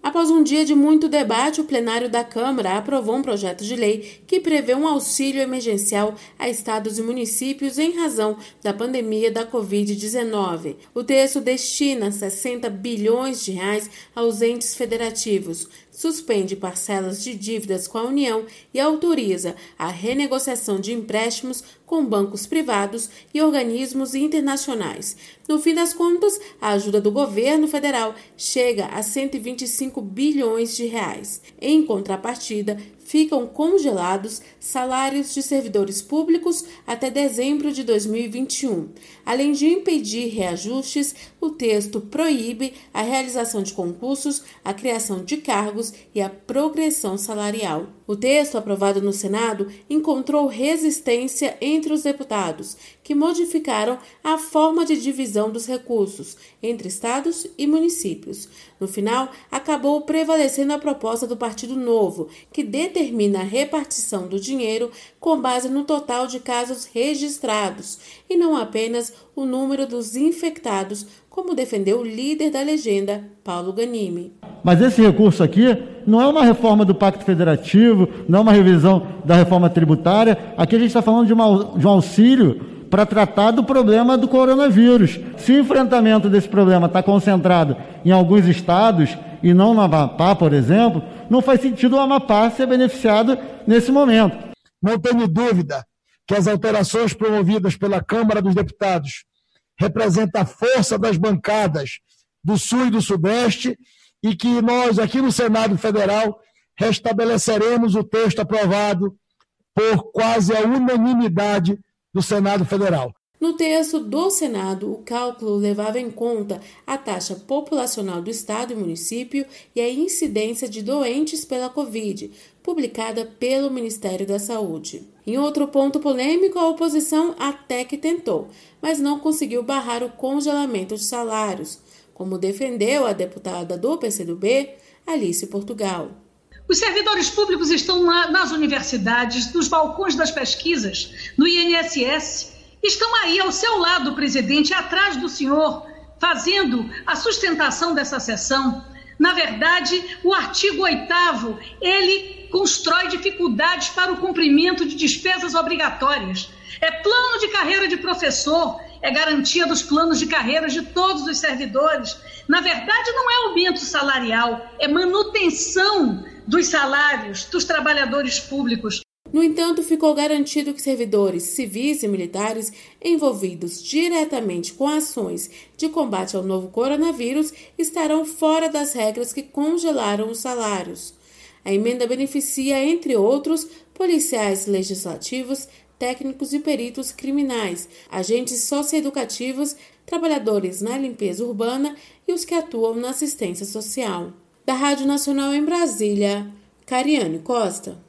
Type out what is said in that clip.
Após um dia de muito debate, o plenário da Câmara aprovou um projeto de lei que prevê um auxílio emergencial a estados e municípios em razão da pandemia da Covid-19. O texto destina 60 bilhões de reais aos entes federativos, suspende parcelas de dívidas com a União e autoriza a renegociação de empréstimos com bancos privados e organismos internacionais. No fim das contas, a ajuda do governo federal chega a 125 bilhões de reais. Em contrapartida, ficam congelados salários de servidores públicos até dezembro de 2021. Além de impedir reajustes, o texto proíbe a realização de concursos, a criação de cargos e a progressão salarial. O texto, aprovado no Senado, encontrou resistência entre os deputados, que modificaram a forma de divisão dos recursos entre estados e municípios. No final, acabou prevalecendo a proposta do Partido Novo, que determina a repartição do dinheiro com base no total de casos registrados e não apenas o número dos infectados, como defendeu o líder da legenda, Paulo Ganimi. Mas esse recurso aqui não é uma reforma do Pacto Federativo, não é uma revisão da reforma tributária. Aqui a gente está falando de um auxílio para tratar do problema do coronavírus. Se o enfrentamento desse problema está concentrado em alguns estados e não no Amapá, por exemplo, não faz sentido o Amapá ser beneficiado nesse momento. Não tenho dúvida que as alterações promovidas pela Câmara dos Deputados representam a força das bancadas do Sul e do Sudeste e que nós, aqui no Senado Federal, restabeleceremos o texto aprovado por quase a unanimidade do Senado Federal. No texto do Senado, o cálculo levava em conta a taxa populacional do estado e município e a incidência de doentes pela Covid, publicada pelo Ministério da Saúde. Em outro ponto polêmico, a oposição até que tentou, mas não conseguiu barrar o congelamento de salários, como defendeu a deputada do PCdoB, Alice Portugal. Os servidores públicos estão lá nas universidades, nos balcões das pesquisas, no INSS, estão aí ao seu lado, presidente, atrás do senhor, fazendo a sustentação dessa sessão. Na verdade, o artigo 8º, ele constrói dificuldades para o cumprimento de despesas obrigatórias. É plano de carreira de professor, é garantia dos planos de carreira de todos os servidores. Na verdade, não é aumento salarial, é manutenção dos salários dos trabalhadores públicos. No entanto, ficou garantido que servidores civis e militares envolvidos diretamente com ações de combate ao novo coronavírus estarão fora das regras que congelaram os salários. A emenda beneficia, entre outros, policiais legislativos, técnicos e peritos criminais, agentes socioeducativos, trabalhadores na limpeza urbana e os que atuam na assistência social. Da Rádio Nacional em Brasília, Cariane Costa.